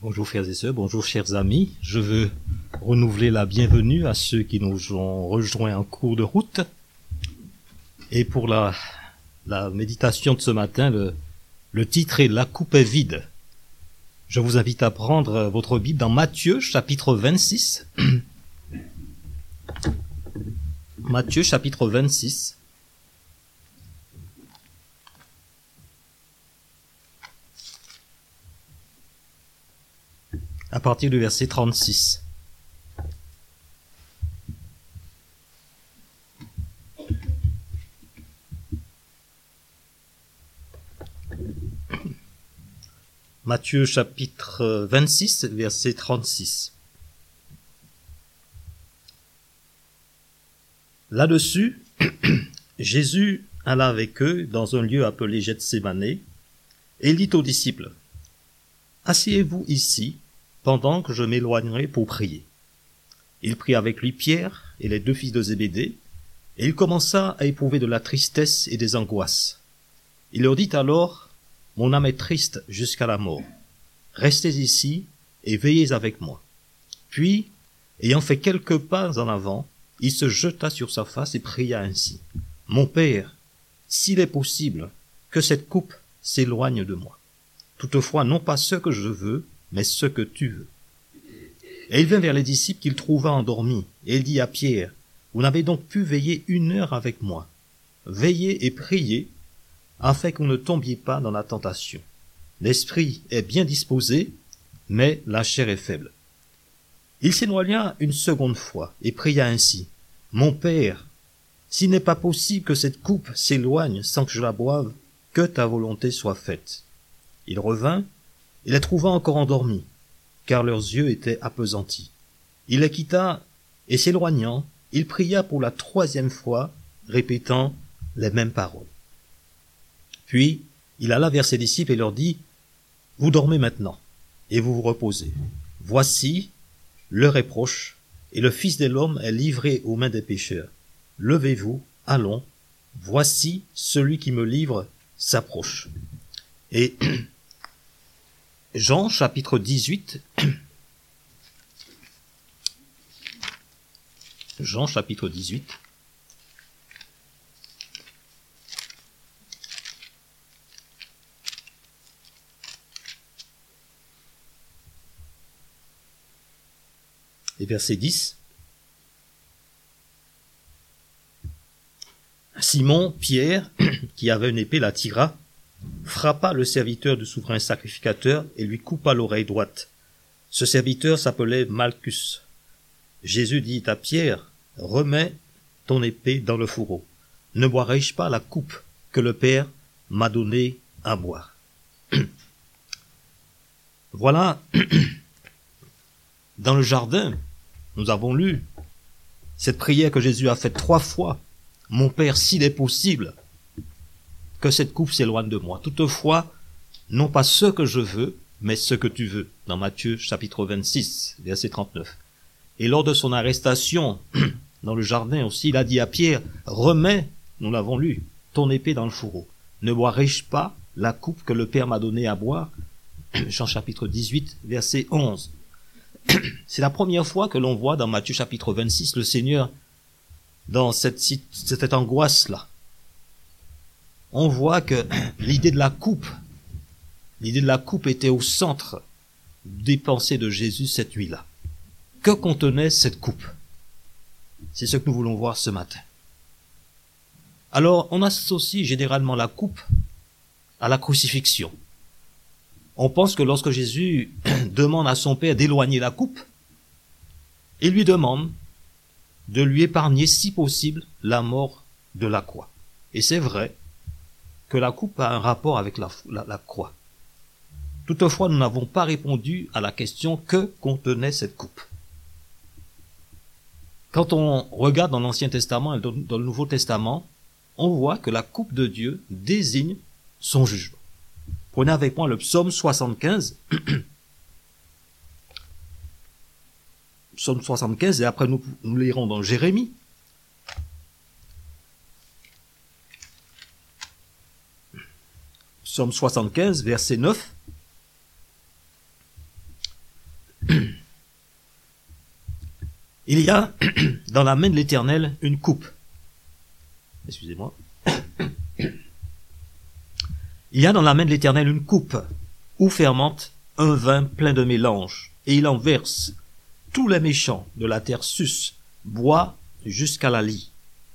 Bonjour frères et sœurs, bonjour chers amis. Je veux renouveler la bienvenue à ceux qui nous ont rejoints en cours de route. Et pour la méditation de ce matin, le titre est « La coupe est vide ». Je vous invite à prendre votre Bible dans Matthieu chapitre 26. Matthieu chapitre 26. À partir du verset 36. Matthieu chapitre 26, verset 36. Là-dessus, Jésus alla avec eux dans un lieu appelé Gethsémané, et il dit aux disciples, « Asseyez-vous ici, pendant que je m'éloignerai pour prier. » Il prit avec lui Pierre et les deux fils de Zébédée, et il commença à éprouver de la tristesse et des angoisses. Il leur dit alors, « Mon âme est triste jusqu'à la mort. Restez ici et veillez avec moi. » Puis, ayant fait quelques pas en avant, il se jeta sur sa face et pria ainsi, « Mon Père, s'il est possible, que cette coupe s'éloigne de moi. Toutefois, non pas ce que je veux, mais ce que tu veux. » Et il vint vers les disciples qu'il trouva endormis, et il dit à Pierre, « Vous n'avez donc pu veiller 1 heure avec moi. Veillez et priez, afin que vous ne tombiez pas dans la tentation. L'esprit est bien disposé, mais la chair est faible. » Il s'éloigna une seconde fois, et pria ainsi, « Mon Père, s'il n'est pas possible que cette coupe s'éloigne sans que je la boive, que ta volonté soit faite. » Il revint, et les trouva encore endormis, car leurs yeux étaient appesantis. Il les quitta, et s'éloignant, il pria pour la 3e fois, répétant les mêmes paroles. Puis, il alla vers ses disciples et leur dit, « Vous dormez maintenant, et vous vous reposez. Voici, l'heure est proche, et le Fils de l'homme est livré aux mains des pécheurs. Levez-vous, allons, voici celui qui me livre s'approche. » Et Jean chapitre 18, Jean chapitre 18, et verset 10. Simon, Pierre, qui avait une épée, la tira, frappa le serviteur du souverain sacrificateur et lui coupa l'oreille droite. Ce serviteur s'appelait Malchus. Jésus dit à Pierre, « Remets ton épée dans le fourreau. Ne boirai-je pas la coupe que le Père m'a donnée à boire ?» Voilà, dans le jardin, nous avons lu cette prière que Jésus a faite 3 fois. « Mon Père, s'il est possible, que cette coupe s'éloigne de moi. Toutefois, non pas ce que je veux, mais ce que tu veux. » Dans Matthieu chapitre 26, verset 39. Et lors de son arrestation, dans le jardin aussi, il a dit à Pierre, « Remets, nous l'avons lu, ton épée dans le fourreau. Ne boirai-je pas la coupe que le Père m'a donnée à boire ?» Jean chapitre 18, verset 11. C'est la première fois que l'on voit dans Matthieu chapitre 26 le Seigneur dans cette angoisse-là. On voit que l'idée de la coupe était au centre des pensées de Jésus cette nuit-là. Que contenait cette coupe? C'est ce que nous voulons voir ce matin. Alors, on associe généralement la coupe à la crucifixion. On pense que lorsque Jésus demande à son Père d'éloigner la coupe, il lui demande de lui épargner, si possible, la mort de la croix. Et c'est vrai que la coupe a un rapport avec la croix. Toutefois, nous n'avons pas répondu à la question que contenait cette coupe. Quand on regarde dans l'Ancien Testament et dans le Nouveau Testament, on voit que la coupe de Dieu désigne son jugement. Prenez avec moi le psaume 75. Psaume 75, et après nous lirons dans Jérémie. Psaume 75, verset 9. Il y a dans la main de l'Éternel une coupe. Excusez-moi. Il y a dans la main de l'Éternel une coupe où fermente un vin plein de mélange, et il en verse. Tous les méchants de la terre sus boivent jusqu'à la lie.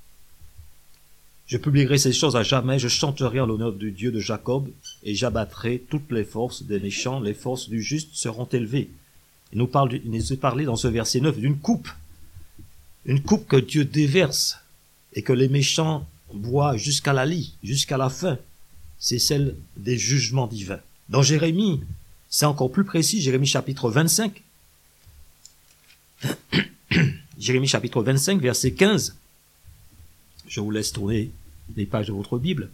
Je publierai ces choses à jamais, je chanterai en l'honneur du Dieu de Jacob, et j'abattrai toutes les forces des méchants, les forces du juste seront élevées. Il nous est parlé dans ce verset 9 d'une coupe. Une coupe que Dieu déverse, et que les méchants boivent jusqu'à la lie, jusqu'à la fin. C'est celle des jugements divins. Dans Jérémie, c'est encore plus précis, Jérémie chapitre 25. Jérémie chapitre 25, verset 15. Je vous laisse tourner les pages de votre Bible.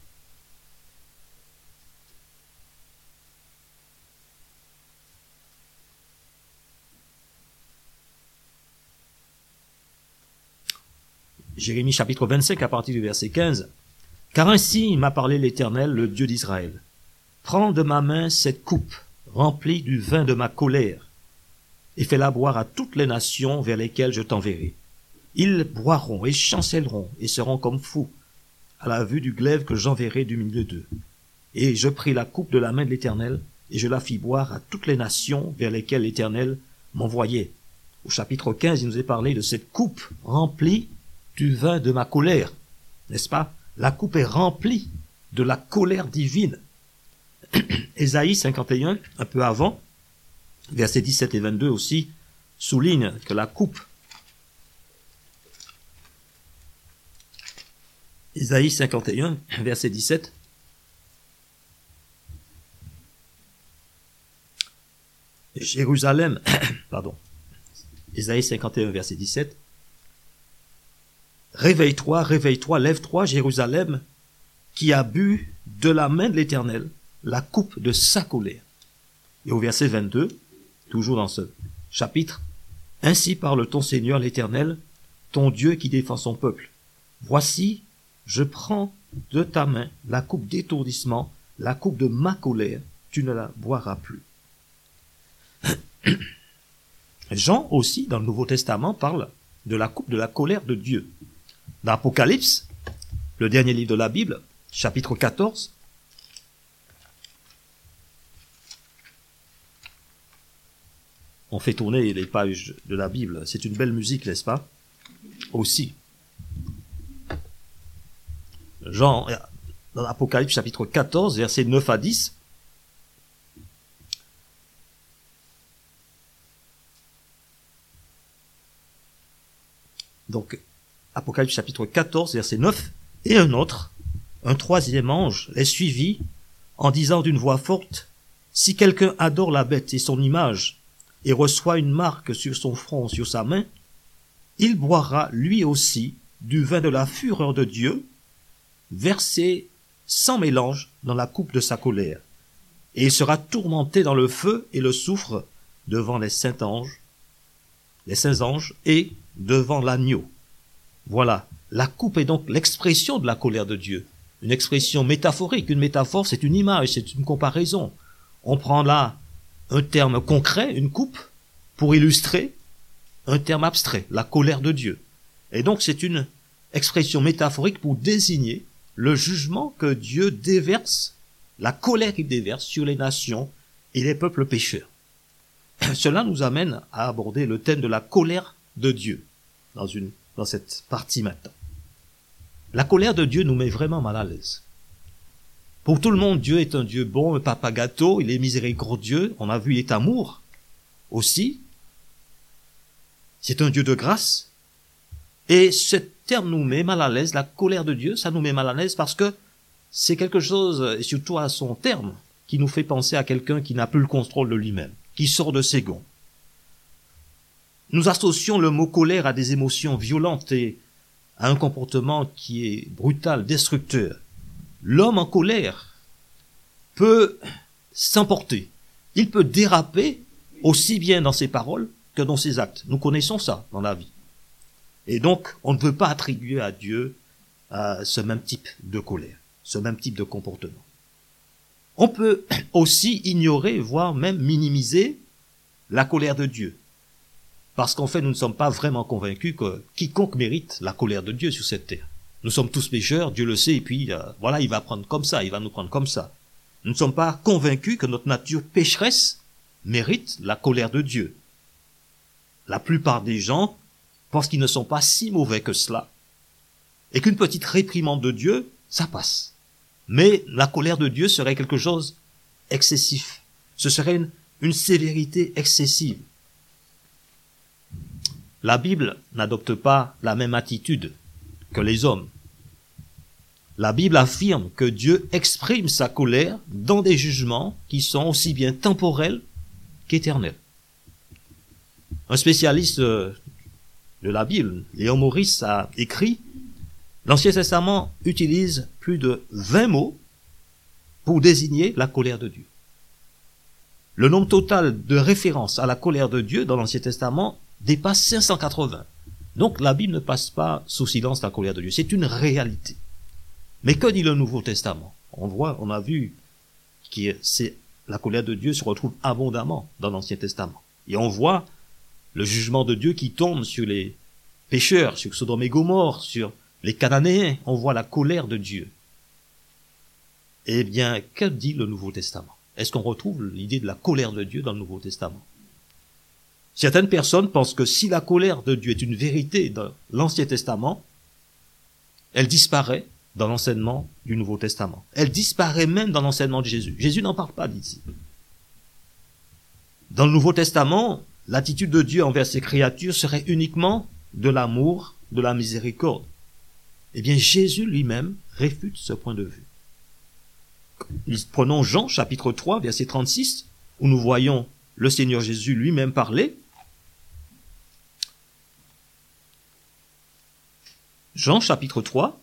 Jérémie chapitre 25 à partir du verset 15. « Car ainsi m'a parlé l'Éternel, le Dieu d'Israël. Prends de ma main cette coupe remplie du vin de ma colère, et fais-la boire à toutes les nations vers lesquelles je t'enverrai. Ils boiront et chancelleront et seront comme fous à la vue du glaive que j'enverrai du milieu d'eux. Et je pris la coupe de la main de l'Éternel, et je la fis boire à toutes les nations vers lesquelles l'Éternel m'envoyait. » Au chapitre 15, il nous est parlé de cette coupe remplie du vin de ma colère. N'est-ce pas? La coupe est remplie de la colère divine. Ésaïe 51, un peu avant, versets 17 et 22 aussi, souligne que la coupe. Ésaïe 51, verset 17. Jérusalem, pardon. Ésaïe 51, verset 17. Réveille-toi, réveille-toi, lève-toi, Jérusalem, qui a bu de la main de l'Éternel la coupe de sa colère. Et au verset 22, toujours dans ce chapitre, ainsi parle ton Seigneur l'Éternel, ton Dieu qui défend son peuple. Voici, je prends de ta main la coupe d'étourdissement, la coupe de ma colère, tu ne la boiras plus. Jean aussi, dans le Nouveau Testament, parle de la coupe de la colère de Dieu. Dans Apocalypse, le dernier livre de la Bible, chapitre 14, on fait tourner les pages de la Bible. C'est une belle musique, n'est-ce pas? Aussi. Jean, dans Apocalypse chapitre 14, versets 9 à 10, donc, Apocalypse chapitre 14, verset 9, et un troisième ange, les suivit en disant d'une voix forte, « Si quelqu'un adore la bête et son image, et reçoit une marque sur son front, sur sa main, il boira lui aussi du vin de la fureur de Dieu, versé sans mélange dans la coupe de sa colère. Et il sera tourmenté dans le feu et le soufre devant les saints anges et devant l'agneau. » Voilà, la coupe est donc l'expression de la colère de Dieu. Une expression métaphorique. Une métaphore, c'est une image, c'est une comparaison. On prend là un terme concret, une coupe, pour illustrer un terme abstrait, la colère de Dieu. Et donc c'est une expression métaphorique pour désigner le jugement que Dieu déverse, la colère qu'il déverse sur les nations et les peuples pécheurs. Cela nous amène à aborder le thème de la colère de Dieu dans cette partie maintenant. La colère de Dieu nous met vraiment mal à l'aise. Pour tout le monde, Dieu est un Dieu bon, un papa gâteau, il est miséricordieux, on a vu, il est amour aussi. C'est un Dieu de grâce. Et ce terme nous met mal à l'aise, la colère de Dieu, ça nous met mal à l'aise parce que c'est quelque chose, et surtout à son terme, qui nous fait penser à quelqu'un qui n'a plus le contrôle de lui-même, qui sort de ses gonds. Nous associons le mot colère à des émotions violentes et à un comportement qui est brutal, destructeur. L'homme en colère peut s'emporter. Il peut déraper aussi bien dans ses paroles que dans ses actes. Nous connaissons ça dans la vie. Et donc, on ne peut pas attribuer à Dieu ce même type de colère, ce même type de comportement. On peut aussi ignorer, voire même minimiser la colère de Dieu. Parce qu'en fait, nous ne sommes pas vraiment convaincus que quiconque mérite la colère de Dieu sur cette terre. Nous sommes tous pécheurs, Dieu le sait, et puis voilà, il va prendre comme ça, il va nous prendre comme ça. Nous ne sommes pas convaincus que notre nature pécheresse mérite la colère de Dieu. La plupart des gens pensent qu'ils ne sont pas si mauvais que cela, et qu'une petite réprimande de Dieu, ça passe. Mais la colère de Dieu serait quelque chose d'excessif. Ce serait une sévérité excessive. La Bible n'adopte pas la même attitude que les hommes. La Bible affirme que Dieu exprime sa colère dans des jugements qui sont aussi bien temporels qu'éternels. Un spécialiste de la Bible, Léon Morris, a écrit « L'Ancien Testament utilise plus de 20 mots pour désigner la colère de Dieu. Le nombre total de références à la colère de Dieu dans l'Ancien Testament dépasse 580. Donc la Bible ne passe pas sous silence la colère de Dieu. C'est une réalité. Mais que dit le Nouveau Testament? On a vu que la colère de Dieu se retrouve abondamment dans l'Ancien Testament. Et on voit le jugement de Dieu qui tombe sur les pécheurs, sur Sodome et Gomorrhe, sur les Cananéens. On voit la colère de Dieu. Eh bien, que dit le Nouveau Testament? Est-ce qu'on retrouve l'idée de la colère de Dieu dans le Nouveau Testament? Certaines personnes pensent que si la colère de Dieu est une vérité dans l'Ancien Testament, elle disparaît dans l'enseignement du Nouveau Testament. Elle disparaît même dans l'enseignement de Jésus. Jésus n'en parle pas d'ici. Dans le Nouveau Testament, l'attitude de Dieu envers ses créatures serait uniquement de l'amour, de la miséricorde. Eh bien, Jésus lui-même réfute ce point de vue. Prenons Jean, chapitre 3, verset 36, où nous voyons le Seigneur Jésus lui-même parler. Jean, chapitre 3,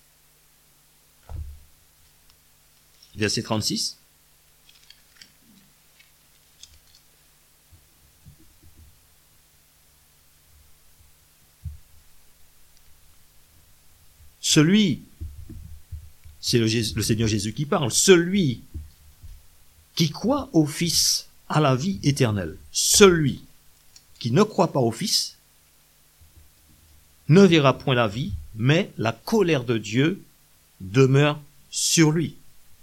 verset 36. C'est le Seigneur Jésus qui parle, celui qui croit au Fils a la vie éternelle. Celui qui ne croit pas au Fils ne verra point la vie, mais la colère de Dieu demeure sur lui.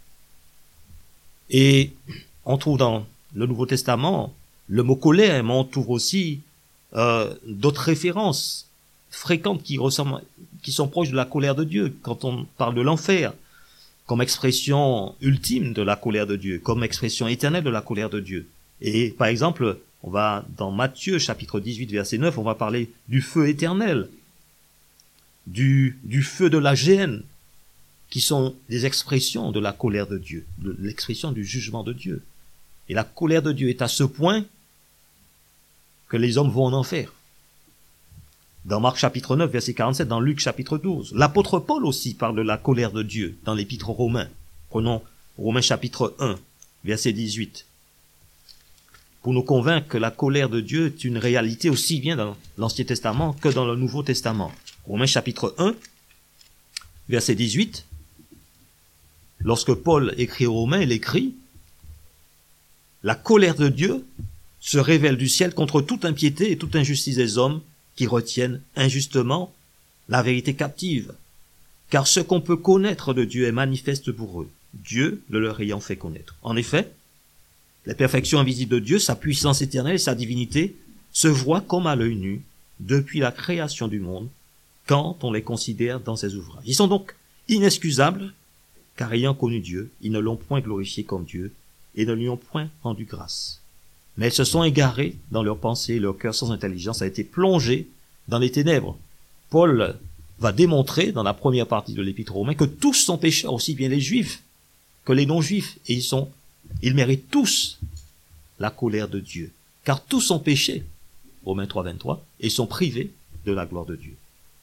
Et on trouve dans le Nouveau Testament le mot colère, mais on trouve aussi d'autres références fréquentes qui sont proches de la colère de Dieu. Quand on parle de l'enfer, comme expression ultime de la colère de Dieu, comme expression éternelle de la colère de Dieu. Et par exemple, on va dans Matthieu chapitre 18 verset 9, on va parler du feu éternel, du feu de la géhenne, qui sont des expressions de la colère de Dieu, de l'expression du jugement de Dieu. Et la colère de Dieu est à ce point que les hommes vont en enfer. Dans Marc chapitre 9, verset 47, dans Luc chapitre 12. L'apôtre Paul aussi parle de la colère de Dieu dans l'épître aux Romains. Prenons Romains chapitre 1, verset 18. Pour nous convaincre que la colère de Dieu est une réalité aussi bien dans l'Ancien Testament que dans le Nouveau Testament. Romains chapitre 1, verset 18. Lorsque Paul écrit aux Romains, il écrit « La colère de Dieu se révèle du ciel contre toute impiété et toute injustice des hommes qui retiennent injustement la vérité captive. Car ce qu'on peut connaître de Dieu est manifeste pour eux, Dieu le leur ayant fait connaître. En effet, la perfection invisible de Dieu, sa puissance éternelle et sa divinité se voient comme à l'œil nu depuis la création du monde quand on les considère dans ses ouvrages. Ils sont donc inexcusables car ayant connu Dieu, ils ne l'ont point glorifié comme Dieu et ne lui ont point rendu grâce. Mais ils se sont égarés dans leurs pensées, leur cœur sans intelligence a été plongé dans les ténèbres. Paul va démontrer dans la première partie de l'épître aux Romains que tous sont pécheurs, aussi bien les juifs que les non-juifs, et ils méritent tous la colère de Dieu, car tous ont péché, Romains 3, 23, et sont privés de la gloire de Dieu.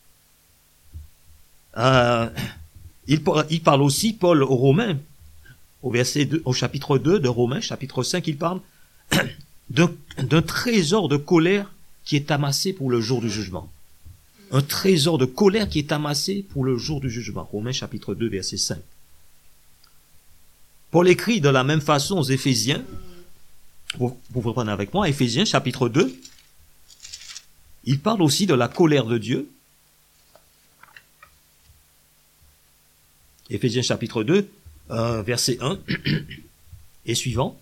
Il parle aussi, Paul aux Romains, au chapitre 2 de Romains, chapitre 5, il parle d'un trésor de colère qui est amassé pour le jour du jugement. Un trésor de colère qui est amassé pour le jour du jugement. Romains chapitre 2, verset 5. Paul écrit de la même façon aux Éphésiens, vous pouvez prendre avec moi, Éphésiens chapitre 2, il parle aussi de la colère de Dieu. Éphésiens chapitre 2, verset 1 et suivant.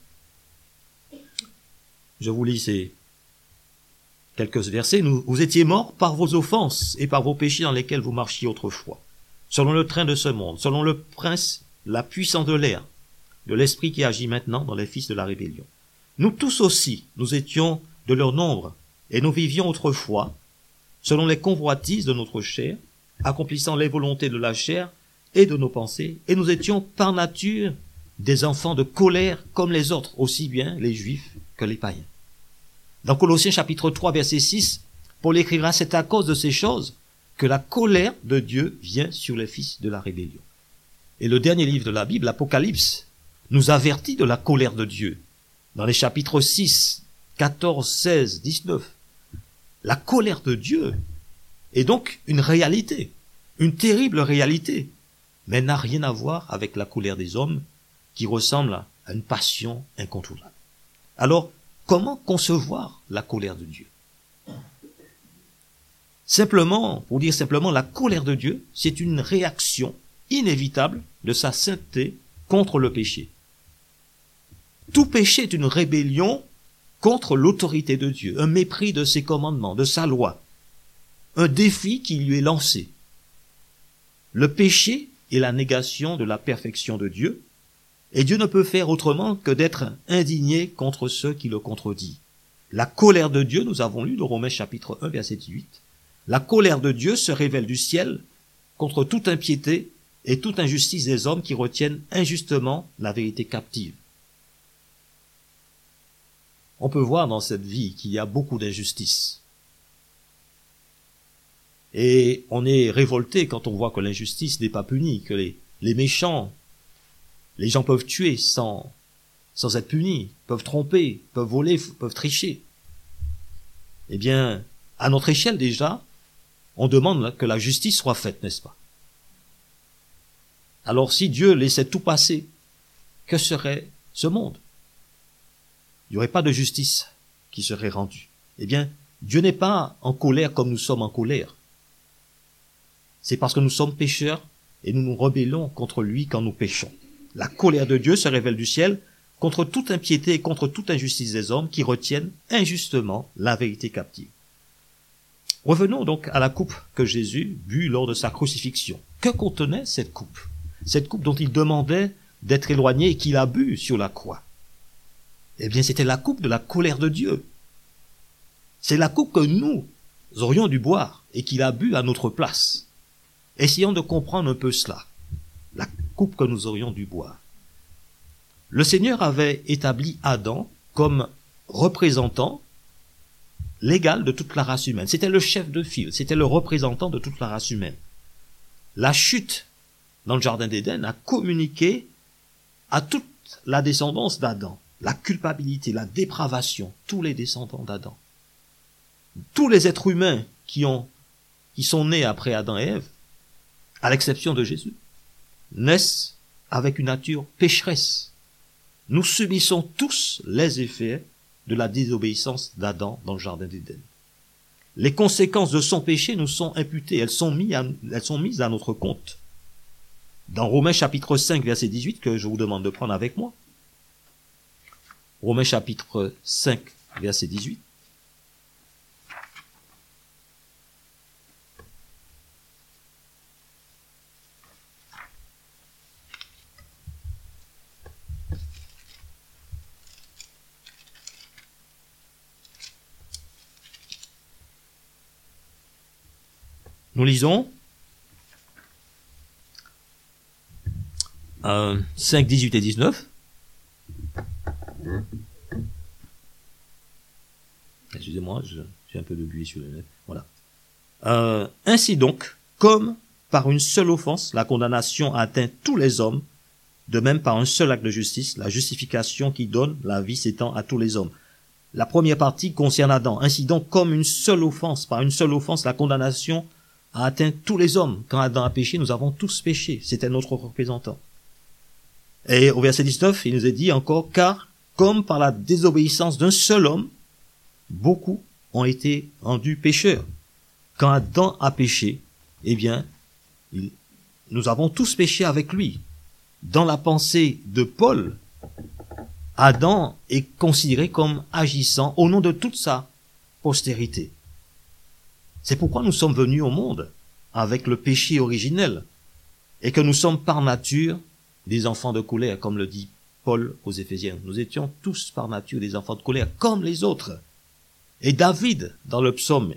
Je vous lis ces quelques versets. Vous étiez morts par vos offenses et par vos péchés dans lesquels vous marchiez autrefois, selon le train de ce monde, selon le prince, la puissance de l'air, de l'esprit qui agit maintenant dans les fils de la rébellion. Nous tous aussi, nous étions de leur nombre, et nous vivions autrefois, selon les convoitises de notre chair, accomplissant les volontés de la chair et de nos pensées, et nous étions par nature des enfants de colère comme les autres, aussi bien les juifs que les païens. Dans Colossiens chapitre 3, verset 6, Paul écrira, c'est à cause de ces choses que la colère de Dieu vient sur les fils de la rébellion. Et le dernier livre de la Bible, l'Apocalypse, nous avertit de la colère de Dieu. Dans les chapitres 6, 14, 16, 19, la colère de Dieu est donc une réalité, une terrible réalité, mais n'a rien à voir avec la colère des hommes qui ressemble à une passion incontrôlable. Alors, comment concevoir la colère de Dieu? Simplement, pour dire simplement, la colère de Dieu, c'est une réaction inévitable de sa sainteté contre le péché. Tout péché est une rébellion contre l'autorité de Dieu, un mépris de ses commandements, de sa loi, un défi qui lui est lancé. Le péché est la négation de la perfection de Dieu, et Dieu ne peut faire autrement que d'être indigné contre ceux qui le contredisent. La colère de Dieu, nous avons lu dans Romains chapitre 1, verset 18, la colère de Dieu se révèle du ciel contre toute impiété et toute injustice des hommes qui retiennent injustement la vérité captive. On peut voir dans cette vie qu'il y a beaucoup d'injustice. Et on est révolté quand on voit que l'injustice n'est pas punie, que les méchants, les gens peuvent tuer sans être punis, peuvent tromper, peuvent voler, peuvent tricher. Eh bien, à notre échelle déjà, on demande que la justice soit faite, n'est-ce pas? Alors si Dieu laissait tout passer, que serait ce monde? Il n'y aurait pas de justice qui serait rendue. Eh bien, Dieu n'est pas en colère comme nous sommes en colère. C'est parce que nous sommes pécheurs et nous nous rebellons contre lui quand nous péchons. La colère de Dieu se révèle du ciel contre toute impiété et contre toute injustice des hommes qui retiennent injustement la vérité captive. Revenons donc à la coupe que Jésus but lors de sa crucifixion. Que contenait cette coupe? Cette coupe dont il demandait d'être éloigné et qu'il a bu sur la croix. Eh bien, c'était la coupe de la colère de Dieu. C'est la coupe que nous aurions dû boire et qu'il a bu à notre place. Essayons de comprendre un peu cela. La coupe que nous aurions dû boire. Le Seigneur avait établi Adam comme représentant légal de toute la race humaine. C'était le chef de file, c'était le représentant de toute la race humaine. La chute dans le jardin d'Éden a communiqué à toute la descendance d'Adam. La culpabilité, la dépravation, tous les descendants d'Adam. Tous les êtres humains qui sont nés après Adam et Ève, à l'exception de Jésus, naissent avec une nature pécheresse. Nous subissons tous les effets de la désobéissance d'Adam dans le jardin d'Éden. Les conséquences de son péché nous sont imputées, elles sont mises à notre compte. Dans Romains chapitre 5, verset 18, que je vous demande de prendre avec moi, Romains chapitre 5, verset 18. Nous lisons 5, 18 et 19. Excusez-moi, j'ai un peu de buée sur les lèvres. Voilà. Ainsi donc, comme par une seule offense, la condamnation a atteint tous les hommes, de même par un seul acte de justice, la justification qui donne la vie s'étend à tous les hommes. La première partie concerne Adam. Ainsi donc, comme une seule offense, par une seule offense, la condamnation a atteint tous les hommes. Quand Adam a péché, nous avons tous péché. C'était notre représentant. Et au verset 19, il nous est dit encore, car comme par la désobéissance d'un seul homme, beaucoup ont été rendus pécheurs. Quand Adam a péché, eh bien, nous avons tous péché avec lui. Dans la pensée de Paul, Adam est considéré comme agissant au nom de toute sa postérité. C'est pourquoi nous sommes venus au monde avec le péché originel et que nous sommes par nature des enfants de colère, comme le dit Paul aux Éphésiens. Nous étions tous par nature des enfants de colère, comme les autres. Et David, dans le psaume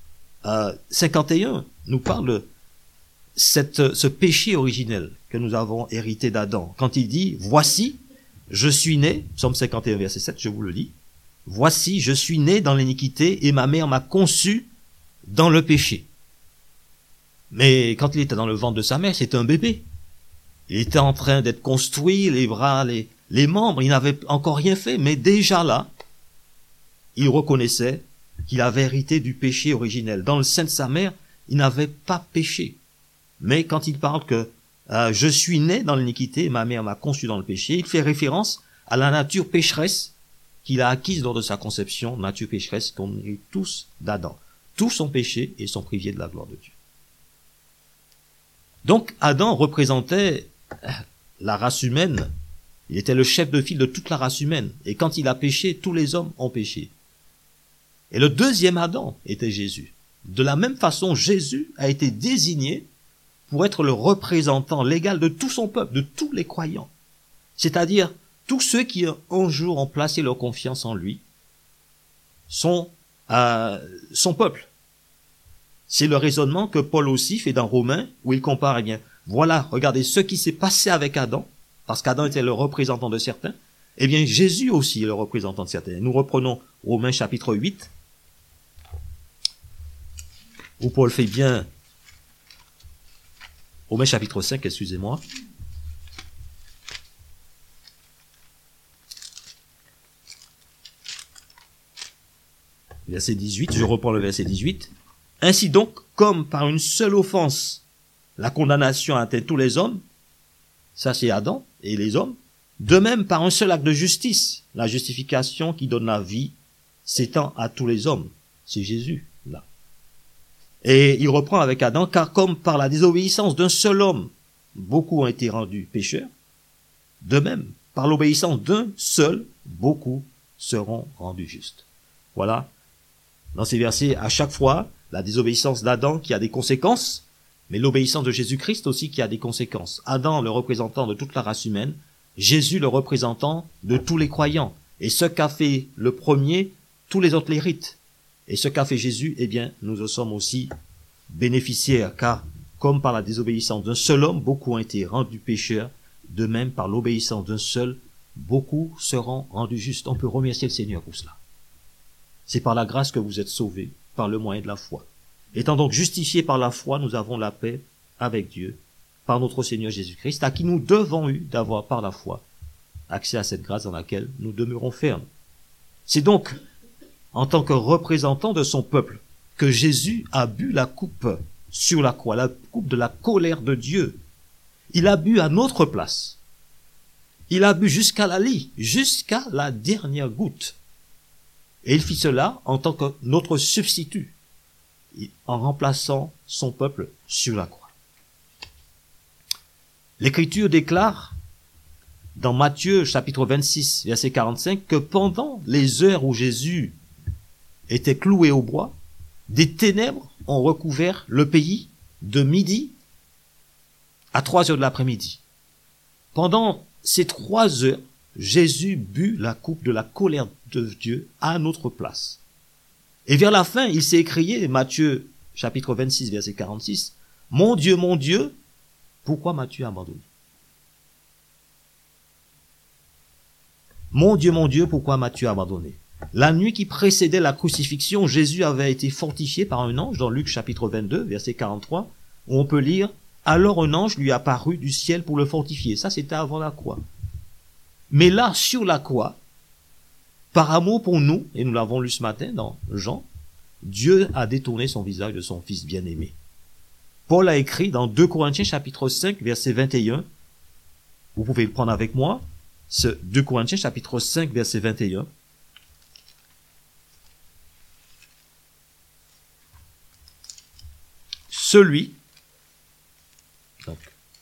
51, nous parle de ce péché originel que nous avons hérité d'Adam. Quand il dit « Voici, je suis né », psaume 51, verset 7, je vous le lis, « Voici, je suis né dans l'iniquité et ma mère m'a conçu dans le péché. » Mais quand il était dans le ventre de sa mère, c'était un bébé. Il était en train d'être construit, les bras, les membres, il n'avait encore rien fait, mais déjà là, il reconnaissait qu'il avait hérité du péché originel. Dans le sein de sa mère, il n'avait pas péché. Mais quand il parle que je suis né dans l'iniquité, ma mère m'a conçu dans le péché, il fait référence à la nature pécheresse qu'il a acquise lors de sa conception, nature pécheresse qu'on est tous d'Adam. Tous ont péché et sont privés de la gloire de Dieu. Donc Adam représentait la race humaine. Il était le chef de file de toute la race humaine. Et quand il a péché, tous les hommes ont péché. Et le deuxième Adam était Jésus. De la même façon, Jésus a été désigné pour être le représentant légal de tout son peuple, de tous les croyants. C'est-à-dire, tous ceux qui un jour ont placé leur confiance en lui sont son peuple. C'est le raisonnement que Paul aussi fait dans Romains, où il compare, eh bien, voilà, regardez ce qui s'est passé avec Adam, parce qu'Adam était le représentant de certains, eh bien, Jésus aussi est le représentant de certains. Nous reprenons Romains chapitre 8, où Paul fait bien, Romains chapitre 5, excusez-moi. Verset 18, je reprends le verset 18. Ainsi donc, comme par une seule offense, la condamnation a atteint tous les hommes, ça c'est Adam et les hommes, de même par un seul acte de justice, la justification qui donne la vie s'étend à tous les hommes. C'est Jésus, là. Et il reprend avec Adam, car comme par la désobéissance d'un seul homme, beaucoup ont été rendus pécheurs, de même, par l'obéissance d'un seul, beaucoup seront rendus justes. Voilà. Dans ces versets, à chaque fois, la désobéissance d'Adam qui a des conséquences, mais l'obéissance de Jésus-Christ aussi qui a des conséquences. Adam, le représentant de toute la race humaine, Jésus, le représentant de tous les croyants. Et ce qu'a fait le premier, tous les autres l'héritent. Et ce qu'a fait Jésus, eh bien, nous en sommes aussi bénéficiaires, car comme par la désobéissance d'un seul homme, beaucoup ont été rendus pécheurs, de même par l'obéissance d'un seul, beaucoup seront rendus justes. On peut remercier le Seigneur pour cela. C'est par la grâce que vous êtes sauvés, par le moyen de la foi. Étant donc justifiés par la foi, nous avons la paix avec Dieu, par notre Seigneur Jésus-Christ, à qui nous devons d'avoir par la foi accès à cette grâce dans laquelle nous demeurons fermes. C'est donc en tant que représentant de son peuple que Jésus a bu la coupe sur la croix, la coupe de la colère de Dieu. Il a bu à notre place. Il a bu jusqu'à la lie, jusqu'à la dernière goutte. Et il fit cela en tant que notre substitut, en remplaçant son peuple sur la croix. L'Écriture déclare dans Matthieu chapitre 26, verset 45, que pendant les heures où Jésus était cloué au bois, des ténèbres ont recouvert le pays de midi à 3 heures de l'après-midi. Pendant ces 3 heures, Jésus but la coupe de la colère de Dieu à notre place. Et vers la fin, il s'est écrié, Matthieu chapitre 26, verset 46, « Mon Dieu, pourquoi m'as-tu abandonné ?» Mon Dieu, pourquoi m'as-tu abandonné? La nuit qui précédait la crucifixion, Jésus avait été fortifié par un ange dans Luc chapitre 22, verset 43, où on peut lire « Alors un ange lui apparut du ciel pour le fortifier. » Ça, c'était avant la croix. Mais là, sur la croix, par amour pour nous, et nous l'avons lu ce matin dans Jean, Dieu a détourné son visage de son Fils bien-aimé. Paul a écrit dans 2 Corinthiens chapitre 5, verset 21, vous pouvez le prendre avec moi, ce 2 Corinthiens chapitre 5, verset 21. celui, donc,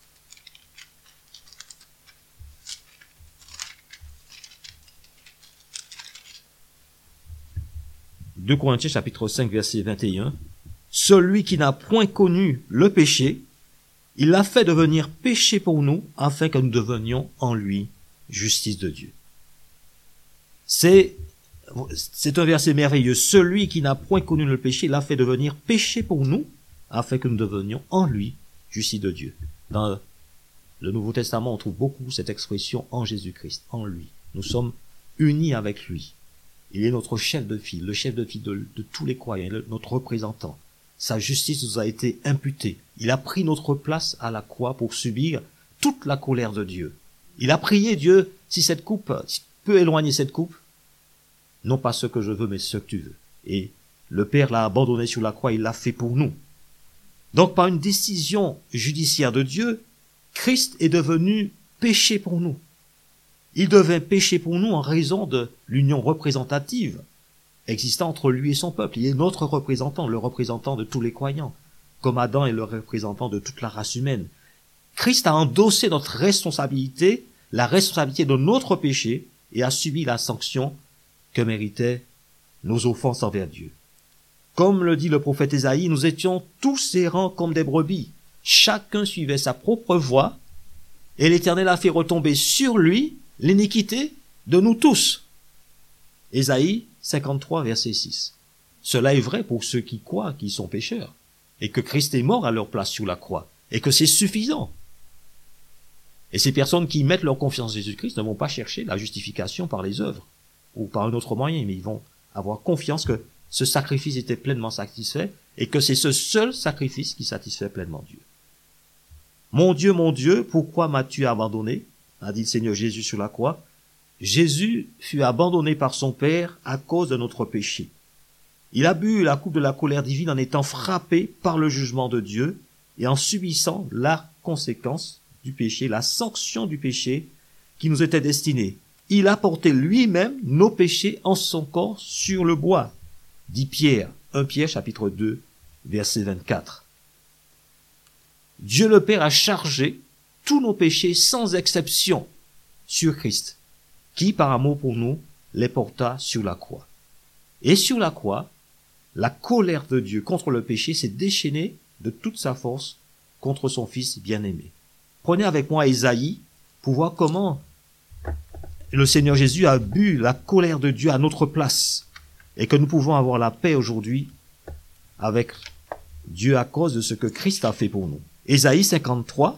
2 Corinthiens chapitre 5 verset 21, celui qui n'a point connu le péché, il l'a fait devenir péché pour nous, afin que nous devenions en lui justice de Dieu. C'est un verset merveilleux. Celui qui n'a point connu le péché, il l'a fait devenir péché pour nous, afin que nous devenions en lui justice de Dieu. Dans le Nouveau Testament, on trouve beaucoup cette expression en Jésus-Christ, en lui. Nous sommes unis avec lui. Il est notre chef de file, le chef de file de tous les croyants, notre représentant. Sa justice nous a été imputée. Il a pris notre place à la croix pour subir toute la colère de Dieu. Il a prié Dieu, si tu peux éloigner cette coupe, non pas ce que je veux, mais ce que tu veux. Et le Père l'a abandonné sur la croix, il l'a fait pour nous. Donc par une décision judiciaire de Dieu, Christ est devenu péché pour nous. Il devint péché pour nous en raison de l'union représentative existant entre lui et son peuple. Il est notre représentant, le représentant de tous les croyants, comme Adam est le représentant de toute la race humaine. Christ a endossé notre responsabilité, la responsabilité de notre péché, et a subi la sanction que méritaient nos offenses envers Dieu. Comme le dit le prophète Ésaïe, nous étions tous errants comme des brebis. Chacun suivait sa propre voie, et l'Éternel a fait retomber sur lui l'iniquité de nous tous. Ésaïe 53, verset 6. Cela est vrai pour ceux qui croient qu'ils sont pécheurs, et que Christ est mort à leur place sur la croix, et que c'est suffisant. Et ces personnes qui mettent leur confiance en Jésus-Christ ne vont pas chercher la justification par les œuvres, ou par un autre moyen, mais ils vont avoir confiance que ce sacrifice était pleinement satisfait, et que c'est ce seul sacrifice qui satisfait pleinement Dieu. Mon Dieu, pourquoi m'as-tu abandonné? A dit le Seigneur Jésus sur la croix. Jésus fut abandonné par son Père à cause de notre péché. Il a bu la coupe de la colère divine en étant frappé par le jugement de Dieu et en subissant la conséquence du péché, la sanction du péché qui nous était destiné. Il a porté lui-même nos péchés en son corps sur le bois, dit Pierre, 1 Pierre chapitre 2, verset 24. Dieu le Père a chargé tous nos péchés sans exception sur Christ, qui par amour pour nous les porta sur la croix. Et sur la croix, la colère de Dieu contre le péché s'est déchaînée de toute sa force contre son Fils bien-aimé. Prenez avec moi Ésaïe pour voir comment le Seigneur Jésus a bu la colère de Dieu à notre place et que nous pouvons avoir la paix aujourd'hui avec Dieu à cause de ce que Christ a fait pour nous. Ésaïe 53,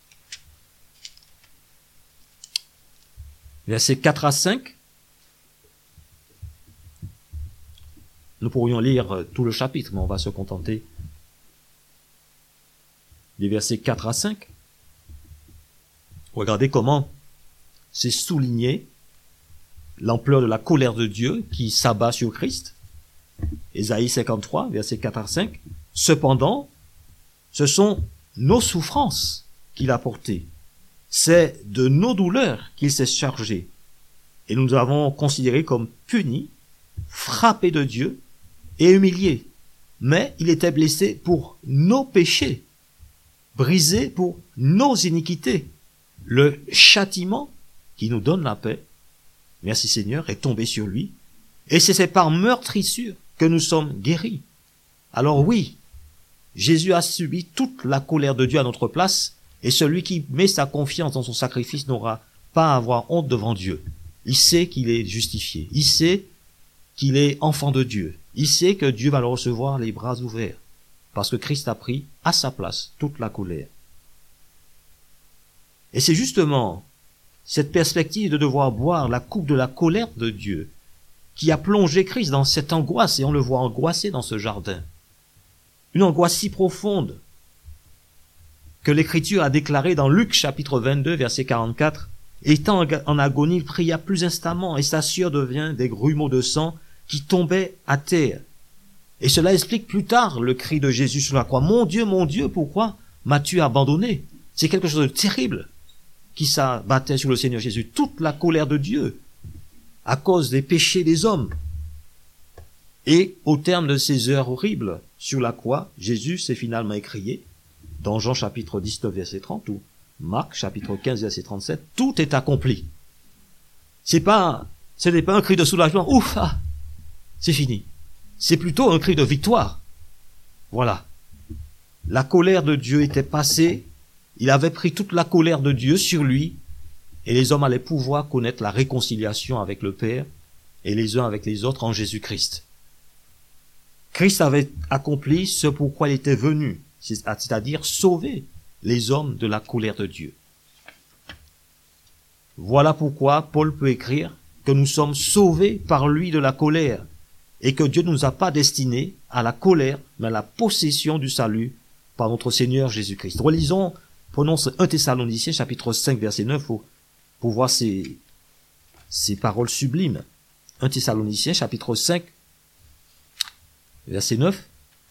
versets 4 à 5. Nous pourrions lire tout le chapitre, mais on va se contenter des versets 4 à 5. Regardez comment c'est souligné l'ampleur de la colère de Dieu qui s'abat sur Christ. Ésaïe 53, versets 4 à 5. Cependant, ce sont nos souffrances qu'il a portées. C'est de nos douleurs qu'il s'est chargé. Et nous nous avons considéré comme punis, frappés de Dieu et humiliés. Mais il était blessé pour nos péchés, brisé pour nos iniquités. Le châtiment qui nous donne la paix, merci Seigneur, est tombé sur lui. Et c'est par meurtrissure que nous sommes guéris. Alors oui, Jésus a subi toute la colère de Dieu à notre place, et celui qui met sa confiance dans son sacrifice n'aura pas à avoir honte devant Dieu. Il sait qu'il est justifié. Il sait qu'il est enfant de Dieu. Il sait que Dieu va le recevoir les bras ouverts, parce que Christ a pris à sa place toute la colère. Et c'est justement cette perspective de devoir boire la coupe de la colère de Dieu qui a plongé Christ dans cette angoisse, et on le voit angoissé dans ce jardin. Une angoisse si profonde que l'Écriture a déclaré dans Luc chapitre 22, verset 44, « Étant en agonie, il pria plus instamment, et sa sueur devint des grumeaux de sang qui tombaient à terre. » Et cela explique plus tard le cri de Jésus sur la croix. « Mon Dieu, pourquoi m'as-tu abandonné ?» C'est quelque chose de terrible qui s'abattait sur le Seigneur Jésus. Toute la colère de Dieu à cause des péchés des hommes. Et au terme de ces heures horribles sur la croix, Jésus s'est finalement écrié, dans Jean chapitre 19 verset 30 ou Marc chapitre 15 verset 37, tout est accompli. Ce n'est pas un cri de soulagement, ouf, ah, c'est fini. C'est plutôt un cri de victoire. Voilà. La colère de Dieu était passée, il avait pris toute la colère de Dieu sur lui, et les hommes allaient pouvoir connaître la réconciliation avec le Père et les uns avec les autres en Jésus-Christ. Christ avait accompli ce pourquoi il était venu, c'est-à-dire sauver les hommes de la colère de Dieu. Voilà pourquoi Paul peut écrire que nous sommes sauvés par lui de la colère et que Dieu ne nous a pas destinés à la colère, mais à la possession du salut par notre Seigneur Jésus-Christ. Relisons, prenons 1 Thessaloniciens chapitre 5 verset 9 pour voir ces paroles sublimes. 1 Thessaloniciens chapitre 5 verset 9.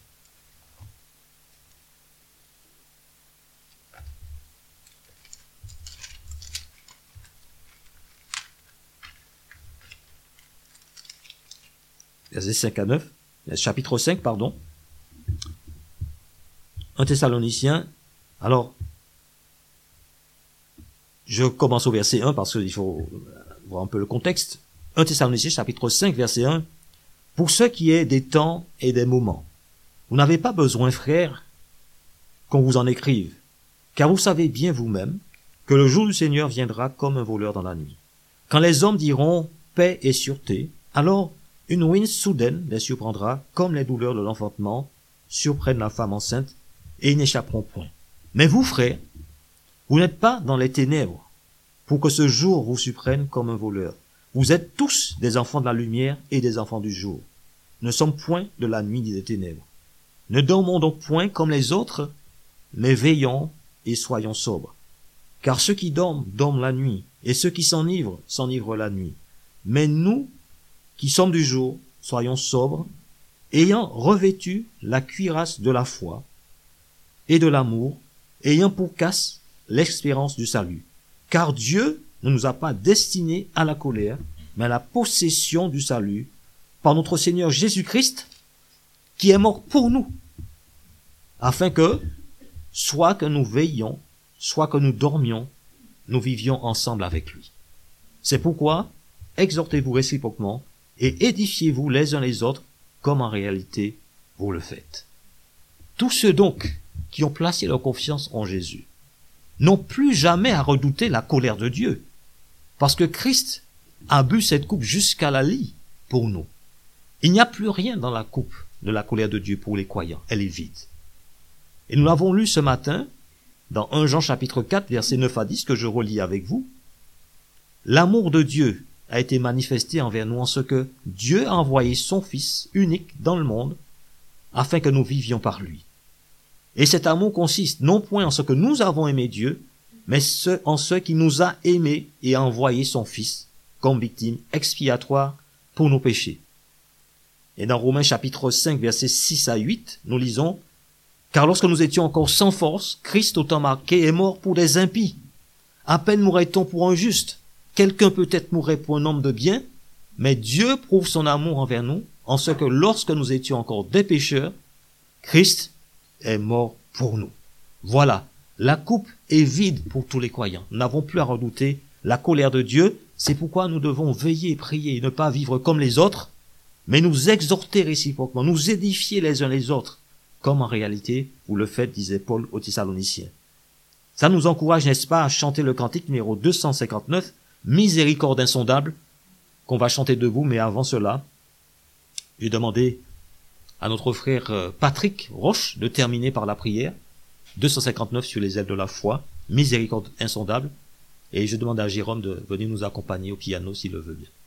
Verset 5 à 9. Chapitre 5, pardon. 1 Thessaloniciens. Alors, je commence au verset 1 parce qu'il faut voir un peu le contexte. 1 Thessaloniciens chapitre 5 verset 1. Pour ce qui est des temps et des moments, vous n'avez pas besoin, frères, qu'on vous en écrive, car vous savez bien vous-même que le jour du Seigneur viendra comme un voleur dans la nuit. Quand les hommes diront paix et sûreté, alors une ruine soudaine les surprendra comme les douleurs de l'enfantement surprennent la femme enceinte et ils n'échapperont point. Mais vous, frères, vous n'êtes pas dans les ténèbres pour que ce jour vous surprenne comme un voleur. Vous êtes tous des enfants de la lumière et des enfants du jour. Nous ne sommes point de la nuit ni des ténèbres. Ne dormons donc point comme les autres, mais veillons et soyons sobres. Car ceux qui dorment, dorment la nuit, et ceux qui s'enivrent, s'enivrent la nuit. Mais nous, qui sommes du jour, soyons sobres, ayant revêtu la cuirasse de la foi et de l'amour, ayant pour casque l'espérance du salut. Car Dieu ne nous a pas destinés à la colère, mais à la possession du salut, par notre Seigneur Jésus-Christ, qui est mort pour nous, afin que, soit que nous veillions, soit que nous dormions, nous vivions ensemble avec lui. C'est pourquoi, exhortez-vous réciproquement, et édifiez-vous les uns les autres, comme en réalité vous le faites. Tous ceux donc qui ont placé leur confiance en Jésus n'ont plus jamais à redouter la colère de Dieu, parce que Christ a bu cette coupe jusqu'à la lie pour nous. Il n'y a plus rien dans la coupe de la colère de Dieu pour les croyants, elle est vide. Et nous l'avons lu ce matin, dans 1 Jean chapitre 4, versets 9 à 10, que je relis avec vous. L'amour de Dieu a été manifesté envers nous en ce que Dieu a envoyé son Fils unique dans le monde, afin que nous vivions par lui. Et cet amour consiste non point en ce que nous avons aimé Dieu, mais en ce qui nous a aimés et a envoyé son Fils comme victime expiatoire pour nos péchés. Et dans Romains chapitre 5, versets 6 à 8, nous lisons « Car lorsque nous étions encore sans force, Christ, au temps marqué, est mort pour des impies. À peine mourrait-on pour un juste. Quelqu'un peut-être mourrait pour un homme de bien, mais Dieu prouve son amour envers nous, en ce que lorsque nous étions encore des pécheurs, Christ est mort pour nous. » Voilà, la coupe est vide pour tous les croyants. Nous n'avons plus à redouter la colère de Dieu. C'est pourquoi nous devons veiller, prier et ne pas vivre comme les autres, mais nous exhorter réciproquement, nous édifier les uns les autres, comme en réalité vous le faites, disait Paul aux Thessaloniciens. Ça nous encourage, n'est-ce pas, à chanter le cantique numéro 259, Miséricorde insondable, qu'on va chanter debout, mais avant cela, j'ai demandé à notre frère Patrick Roche de terminer par la prière, 259 sur les ailes de la foi, Miséricorde insondable, et je demande à Jérôme de venir nous accompagner au piano s'il le veut bien.